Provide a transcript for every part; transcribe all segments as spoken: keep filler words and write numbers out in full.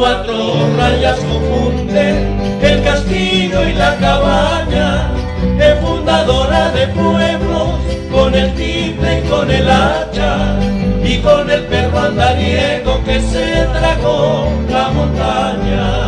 cuatro rayas confunden el castillo y la cabaña, es fundadora de pueblos con el tiple y con el hacha, y con el perro andariego que se tragó la montaña.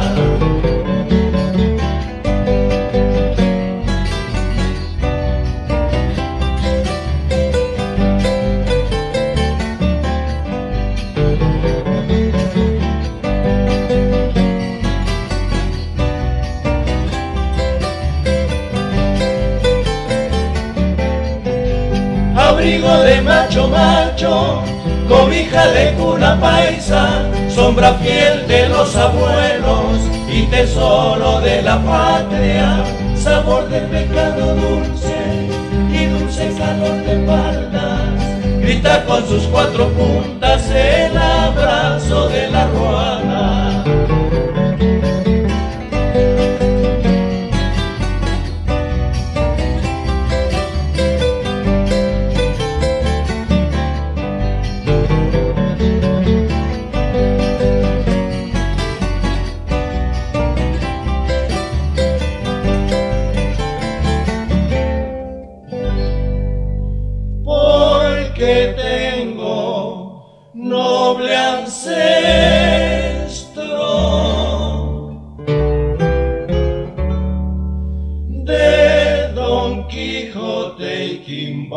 Abrigo de macho macho, cobija de cuna paisa, sombra fiel de los abuelos y tesoro de la patria, sabor de pecado dulce y dulce calor de palmas, grita con sus cuatro puntas el abrazo de la ruana. Que tengo noble ancestro de Don Quijote y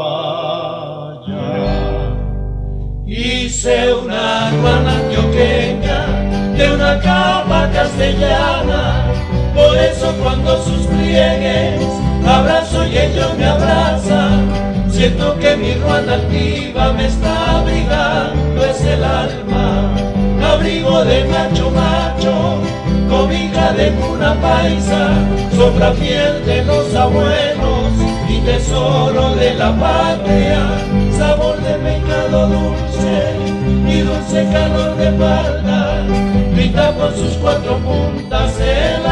Quimbaya. Hice una ruana antioqueña de una capa castellana, por eso cuando sus pliegues abrazo y ellos me abrazan, siento que mi ruana altiva me está abrigando, es el alma. Abrigo de macho macho, cobija de cuna paisa, sombra fiel de los abuelos y tesoro de la patria, sabor de pecado dulce y dulce calor de palma, grita por sus cuatro puntas el